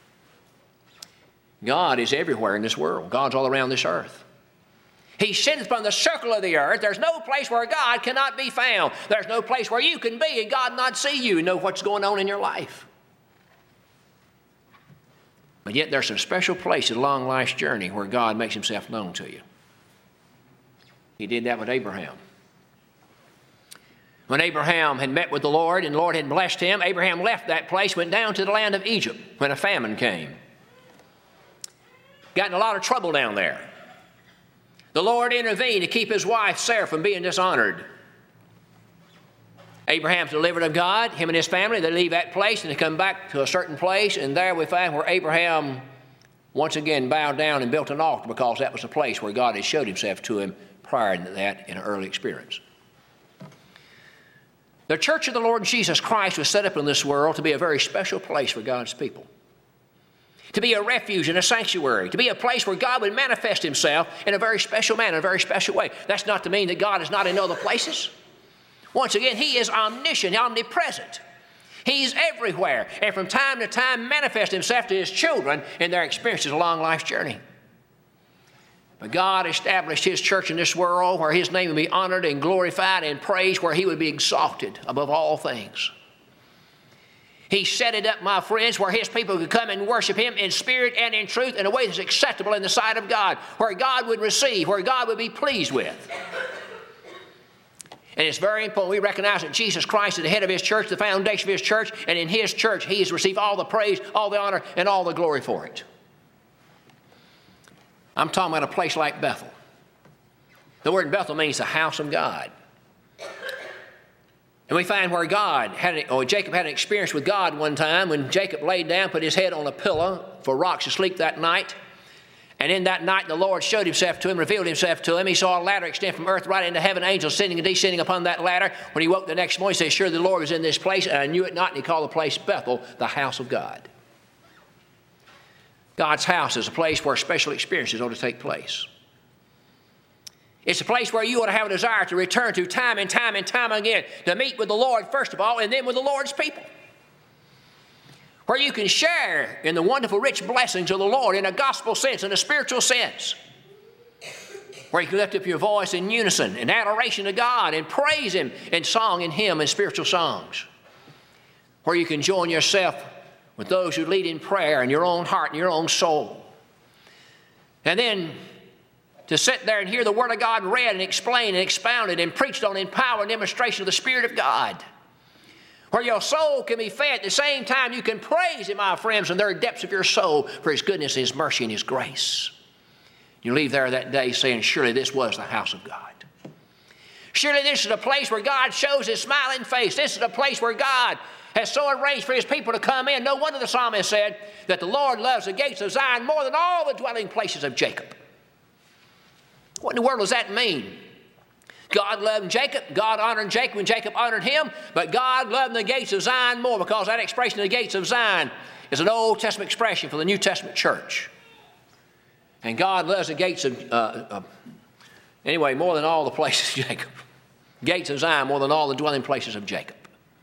God is everywhere in this world. God's all around this earth. He sits upon the circle of the earth. There's no place where God cannot be found. There's no place where you can be and God not see you and know what's going on in your life. But yet there's some special places along life's journey where God makes himself known to you. He did that with Abraham. When Abraham had met with the Lord and the Lord had blessed him, Abraham left that place, went down to the land of Egypt when a famine came. Got in a lot of trouble down there. The Lord intervened to keep his wife Sarah from being dishonored. Abraham's delivered of God, him and his family. They leave that place and they come back to a certain place, and there we find where Abraham once again bowed down and built an altar, because that was the place where God had showed himself to him prior to that in an early experience. The church of the Lord Jesus Christ was set up in this world to be a very special place for God's people, to be a refuge and a sanctuary, to be a place where God would manifest himself in a very special manner, in a very special way. That's not to mean that God is not in other places. Once again, he is omniscient, omnipresent. He's everywhere, and from time to time manifests himself to his children in their experiences along life's journey. But God established his church in this world where his name would be honored and glorified and praised, where he would be exalted above all things. He set it up, my friends, where his people could come and worship him in spirit and in truth in a way that's acceptable in the sight of God, where God would receive, where God would be pleased with. And it's very important we recognize that Jesus Christ is the head of his church, the foundation of his church, and in his church he has received all the praise, all the honor, and all the glory for it. I'm talking about a place like Bethel. The word Bethel means the house of God. And we find where Jacob had an experience with God one time when Jacob laid down, put his head on a pillow for rocks to sleep that night. And in that night, the Lord showed himself to him, revealed himself to him. He saw a ladder extend from earth right into heaven, angels ascending and descending upon that ladder. When he woke the next morning, he said, surely the Lord was in this place, and I knew it not. And he called the place Bethel, the house of God. God's house is a place where special experiences ought to take place. It's a place where you ought to have a desire to return to time and time and time again, to meet with the Lord first of all, and then with the Lord's people. Where you can share in the wonderful rich blessings of the Lord in a gospel sense, in a spiritual sense. Where you can lift up your voice in unison, in adoration to God, and praise him in song and hymn and spiritual songs. Where you can join yourself with those who lead in prayer in your own heart and your own soul. And then to sit there and hear the Word of God read and explained and expounded and preached on in power and demonstration of the Spirit of God. Where your soul can be fed at the same time you can praise him, my friends, in the very depths of your soul for his goodness, his mercy, and his grace. You leave there that day saying, surely this was the house of God. Surely this is a place where God shows his smiling face. This is a place where God has so arranged for his people to come in. No wonder the psalmist said that the Lord loves the gates of Zion more than all the dwelling places of Jacob. What in the world does that mean? God loved Jacob, God honored Jacob, and Jacob honored him, but God loved the gates of Zion more, because that expression of the gates of Zion is an Old Testament expression for the New Testament church. And God loves the gates of, anyway, more than all the places of Jacob. Gates of Zion more than all the dwelling places of Jacob.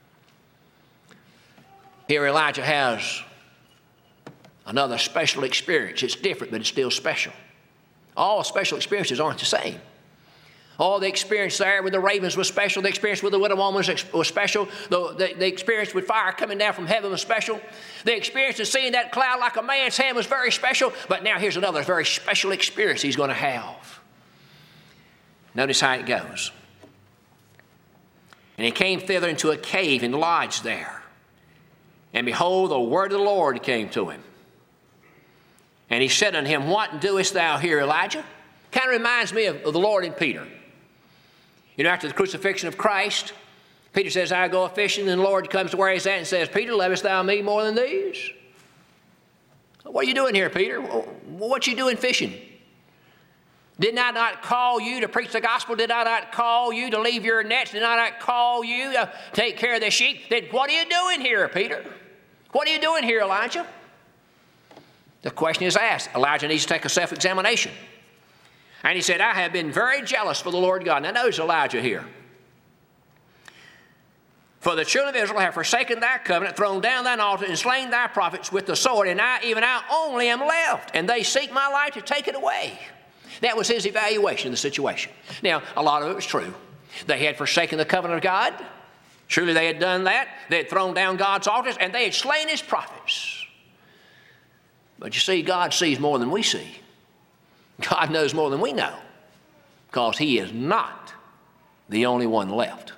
Here Elijah has another special experience. It's different, but it's still special. All special experiences aren't the same. Oh, the experience there with the ravens was special. The experience with the widow woman was special. The experience with fire coming down from heaven was special. The experience of seeing that cloud like a man's hand was very special. But now here's another very special experience he's going to have. Notice how it goes. And he came thither into a cave and lodged there. And behold, the word of the Lord came to him. And he said unto him, what doest thou here, Elijah? Kind of reminds me of the Lord and Peter. You know, after the crucifixion of Christ, Peter says, I go a-fishing, and the Lord comes to where he's at and says, Peter, lovest thou me more than these? What are you doing here, Peter? What you doing fishing? Did I not call you to preach the gospel? Did I not call you to leave your nets? Did I not call you to take care of the sheep? Then what are you doing here, Peter? What are you doing here, Elijah? The question is asked. Elijah needs to take a self-examination. And he said, I have been very jealous for the Lord God. Now notice Elijah here. For the children of Israel have forsaken thy covenant, thrown down thine altar, and slain thy prophets with the sword, and even I only am left, and they seek my life to take it away. That was his evaluation of the situation. Now, a lot of it was true. They had forsaken the covenant of God. Truly they had done that. They had thrown down God's altars, and they had slain his prophets. But you see, God sees more than we see. God knows more than we know, because he is not the only one left.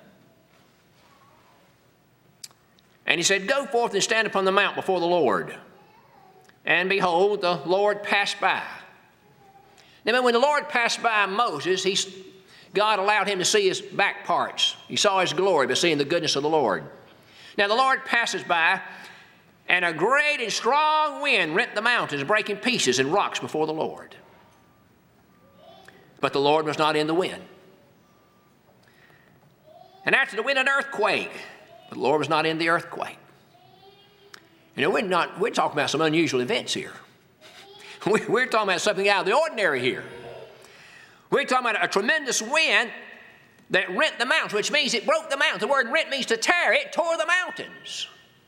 And he said, go forth and stand upon the mount before the Lord. And behold, the Lord passed by. Now, when the Lord passed by Moses, God allowed him to see his back parts. He saw his glory by seeing the goodness of the Lord. Now, the Lord passes by, and a great and strong wind rent the mountains, breaking pieces and rocks before the Lord. But the Lord was not in the wind. And after the wind, an earthquake. But the Lord was not in the earthquake. You know, we're talking about some unusual events here. We're talking about something out of the ordinary here. We're talking about a tremendous wind that rent the mountains, which means it broke the mountains. The word rent means to tear. It tore the mountains.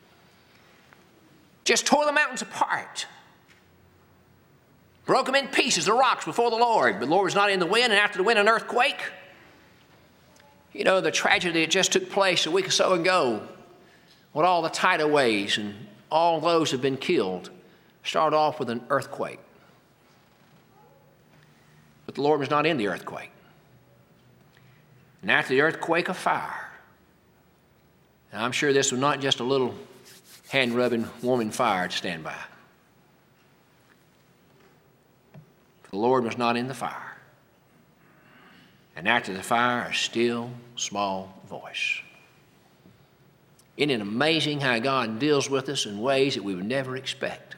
Just tore the mountains apart. Broke them in pieces, the rocks before the Lord. But the Lord was not in the wind, and after the wind, an earthquake. You know, the tragedy that just took place a week or so ago, with all the tidal waves and all those who have been killed, started off with an earthquake. But the Lord was not in the earthquake. And after the earthquake, a fire. And I'm sure this was not just a little hand-rubbing, warming fire to stand by. The Lord was not in the fire. And after the fire, a still, small voice. Isn't it amazing how God deals with us in ways that we would never expect?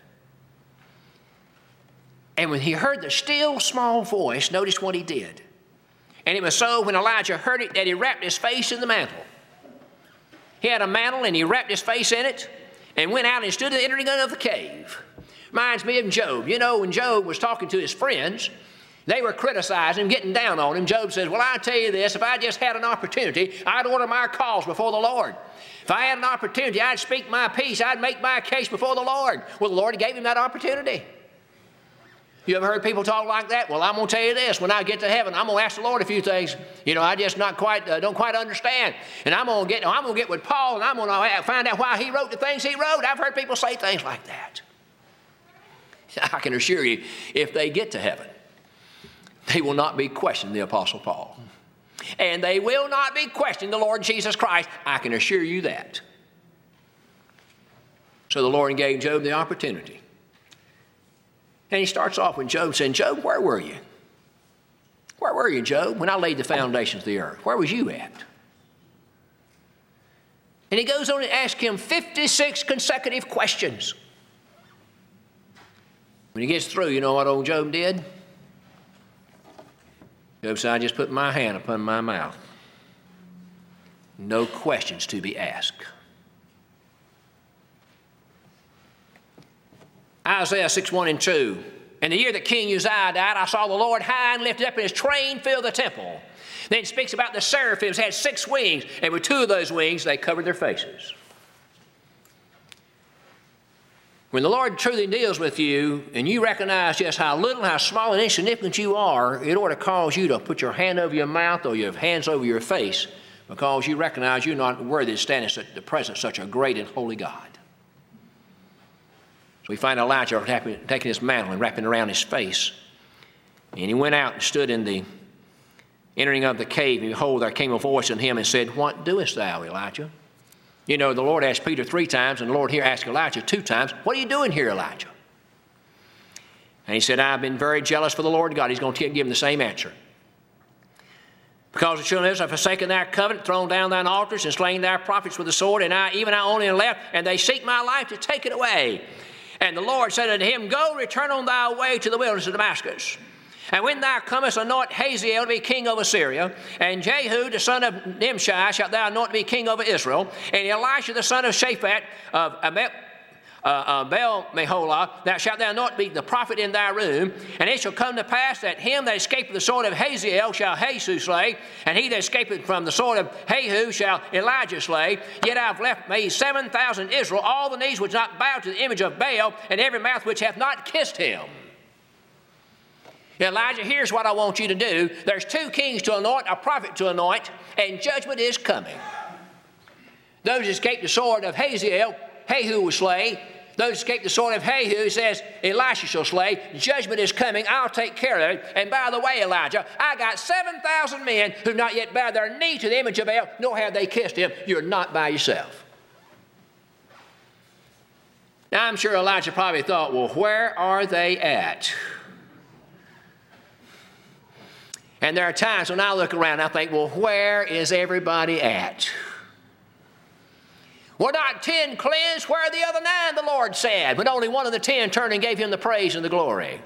And when he heard the still, small voice, notice what he did. And it was so when Elijah heard it that he wrapped his face in the mantle. He had a mantle and he wrapped his face in it and went out and stood at the entering of the cave. Reminds me of Job. You know, when Job was talking to his friends, they were criticizing him, getting down on him. Job says, well, I tell you this, if I just had an opportunity, I'd order my cause before the Lord. If I had an opportunity, I'd speak my piece. I'd make my case before the Lord. Well, the Lord gave him that opportunity. You ever heard people talk like that? Well, I'm going to tell you this. When I get to heaven, I'm going to ask the Lord a few things. You know, I just don't quite understand. And I'm going to get with Paul, and I'm going to find out why he wrote the things he wrote. I've heard people say things like that. I can assure you, if they get to heaven, they will not be questioning the Apostle Paul. And they will not be questioning the Lord Jesus Christ. I can assure you that. So the Lord gave Job the opportunity. And he starts off with Job saying, Job, where were you? Where were you, Job, when I laid the foundations of the earth? Where was you at? And he goes on and asks him 56 consecutive questions. When he gets through, you know what old Job did? Job said, I just put my hand upon my mouth. No questions to be asked. Isaiah 6:1-2. In the year that King Uzziah died, I saw the Lord high and lifted up, and his train filled the temple. Then it speaks about the seraphims had 6 wings, and with 2 of those wings, they covered their faces. When the Lord truly deals with you, and you recognize just how little, how small and insignificant you are, it ought to cause you to put your hand over your mouth or your hands over your face, because you recognize you're not worthy to stand in the presence of such a great and holy God. So we find Elijah taking his mantle and wrapping it around his face. And he went out and stood in the entering of the cave, and behold, there came a voice unto him and said, What doest thou, Elijah? You know, the Lord asked Peter 3 times, and the Lord here asked Elijah 2 times, What are you doing here, Elijah? And he said, I've been very jealous for the Lord God. He's going to give him the same answer. Because the children of Israel have forsaken thy covenant, thrown down thine altars, and slain thy prophets with the sword, and even I only am left, and they seek my life to take it away. And the Lord said unto him, Go, return on thy way to the wilderness of Damascus. And when thou comest, anoint Hazael to be king over Syria, and Jehu the son of Nimshi shalt thou anoint to be king over Israel, and Elisha the son of Shaphat of Baal-Meholah, thou shalt thou anoint be the prophet in thy room. And it shall come to pass that him that escapeth the sword of Hazael shall Jehu slay, and he that escapeth from the sword of Jehu shall Elijah slay. Yet I have left me 7,000 Israel, all the knees which not bow to the image of Baal, and every mouth which hath not kissed him. Elijah, here's what I want you to do. There's 2 kings to anoint, a prophet to anoint, and judgment is coming. Those who escaped the sword of Hazael, Jehu will slay. Those who escaped the sword of Jehu, says, Elisha shall slay. Judgment is coming. I'll take care of it. And by the way, Elijah, I got 7,000 men who've not yet bowed their knee to the image of Baal, nor have they kissed him. You're not by yourself. Now, I'm sure Elijah probably thought, well, where are they at? And there are times when I look around and I think, well, where is everybody at? Were not 10 cleansed? Where are the other 9, the Lord said, but only one of the 10 turned and gave him the praise and the glory.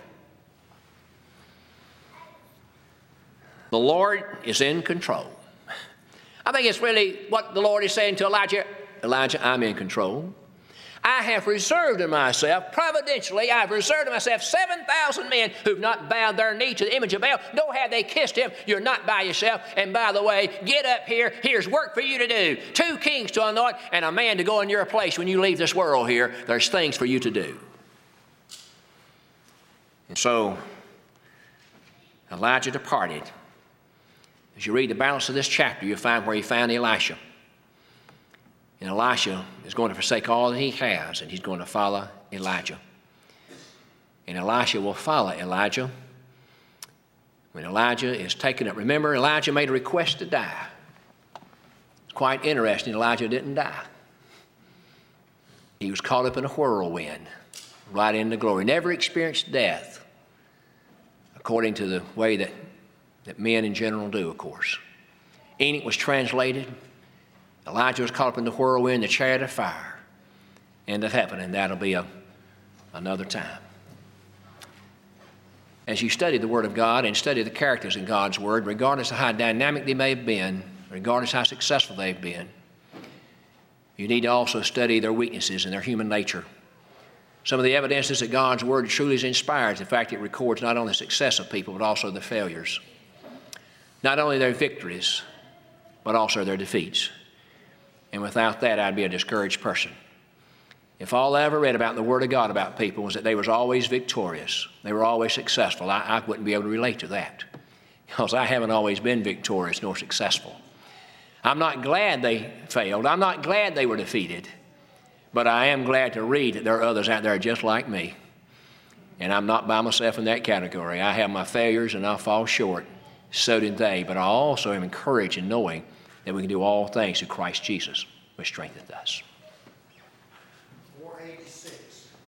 The Lord is in control. I think it's really what the Lord is saying to Elijah. Elijah, I'm in control. I have reserved in myself, providentially, I've reserved in myself 7,000 men who've not bowed their knee to the image of Baal, nor have they kissed him. You're not by yourself. And by the way, get up here. Here's work for you to do. 2 kings to anoint and a man to go in your place when you leave this world here. There's things for you to do. And so, Elijah departed. As you read the balance of this chapter, you'll find where he found Elisha. And Elisha is going to forsake all that he has, and he's going to follow Elijah. And Elisha will follow Elijah when Elijah is taken up. Remember, Elijah made a request to die. It's quite interesting, Elijah didn't die. He was caught up in a whirlwind, right into glory. Never experienced death, according to the way that men in general do, of course. Enoch was translated. Elijah was caught up in the whirlwind, the chariot of fire, into heaven, and that'll be another time. As you study the Word of God and study the characters in God's Word, regardless of how dynamic they may have been, regardless of how successful they've been, you need to also study their weaknesses and their human nature. Some of the evidences that God's Word truly is inspired is the fact it records not only the success of people, but also the failures. Not only their victories, but also their defeats. And without that, I'd be a discouraged person. If all I ever read about in the Word of God about people was that they was always victorious, they were always successful, I wouldn't be able to relate to that, because I haven't always been victorious nor successful. I'm not glad they failed. I'm not glad they were defeated. But I am glad to read that there are others out there just like me. And I'm not by myself in that category. I have my failures and I fall short. So did they. But I also am encouraged in knowing that we can do all things through Christ Jesus, which strengtheneth us.